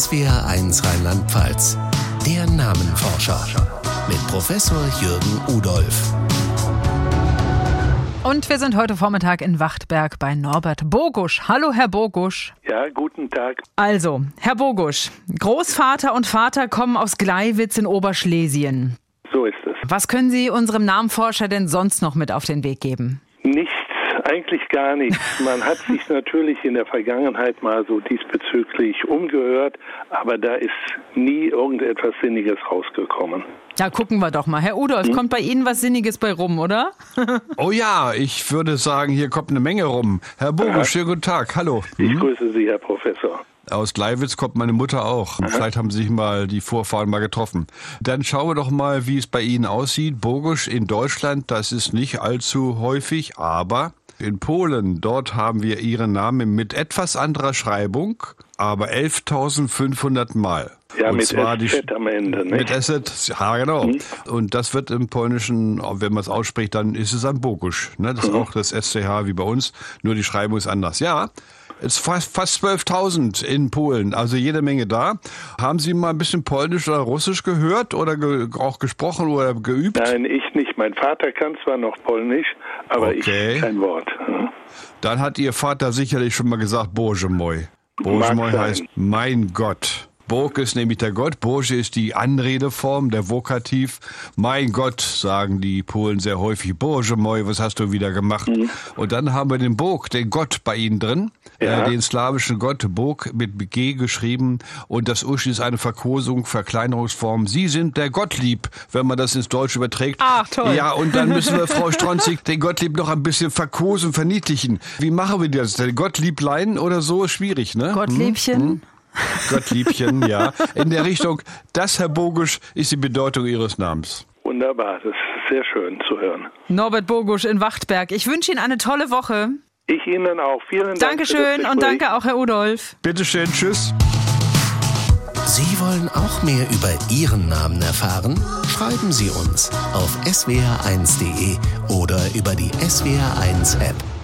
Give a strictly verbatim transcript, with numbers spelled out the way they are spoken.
S W R eins Rheinland-Pfalz. Der Namenforscher mit Professor Jürgen Udolph. Und wir sind heute Vormittag in Wachtberg bei Norbert Bogusch. Hallo, Herr Bogusch. Ja, guten Tag. Also, Herr Bogusch, Großvater und Vater kommen aus Gleiwitz in Oberschlesien. So ist es. Was können Sie unserem Namenforscher denn sonst noch mit auf den Weg geben? Nichts, eigentlich gar nichts. Man hat sich natürlich in der Vergangenheit mal so diesbezüglich umgehört, aber da ist nie irgendetwas Sinniges rausgekommen. Ja, gucken wir doch mal. Herr Udolph, hm? kommt bei Ihnen was Sinniges bei rum, oder? Oh ja, ich würde sagen, hier kommt eine Menge rum. Herr Bogusch, schönen guten Tag. Hallo. Ich hm? grüße Sie, Herr Professor. Aus Gleiwitz kommt meine Mutter auch. Aha. Vielleicht haben sich mal die Vorfahren mal getroffen. Dann schauen wir doch mal, wie es bei Ihnen aussieht. Bogusch in Deutschland, das ist nicht allzu häufig, aber in Polen, dort haben wir Ihren Namen mit etwas anderer Schreibung, aber elftausendfünfhundert Mal. Ja, und mit zwar S Z am Ende, ne? Mit S Z, ja genau. Mhm. Und das wird im Polnischen, wenn man es ausspricht, dann ist es ein Bogusch. Ne? Das mhm. ist auch das S C H wie bei uns, nur die Schreibung ist anders. Ja, es ist fast, fast zwölftausend in Polen, also jede Menge da. Haben Sie mal ein bisschen Polnisch oder Russisch gehört oder ge- auch gesprochen oder geübt? Nein, ich nicht. Mein Vater kann zwar noch Polnisch, aber okay. ich kein Wort. Hm? Dann hat Ihr Vater sicherlich schon mal gesagt, Bože môj. Bože môj heißt mein Gott. Bog ist nämlich der Gott, Bože ist die Anredeform, der Vokativ. Mein Gott, sagen die Polen sehr häufig, Bože môj, was hast du wieder gemacht? Mhm. Und dann haben wir den Bog, den Gott bei ihnen drin, ja. äh, den slawischen Gott, Bog mit G geschrieben. Und das Usch ist eine Verkosung, Verkleinerungsform. Sie sind der Gottlieb, wenn man das ins Deutsche überträgt. Ach, toll. Ja, und dann müssen wir, Frau Stronzig, den Gottlieb noch ein bisschen verkosen, verniedlichen. Wie machen wir das? Der Gottlieblein oder so? Schwierig, ne? Gottliebchen? Hm? Hm? Gottliebchen, ja. In der Richtung, das, Herr Bogusch, ist die Bedeutung Ihres Namens. Wunderbar, das ist sehr schön zu hören. Norbert Bogusch in Wachtberg. Ich wünsche Ihnen eine tolle Woche. Ich Ihnen auch. Vielen Dank. Dankeschön und danke auch, Herr Udolph. Bitteschön, tschüss. Sie wollen auch mehr über Ihren Namen erfahren? Schreiben Sie uns auf s w r eins punkt d e oder über die S W R eins App.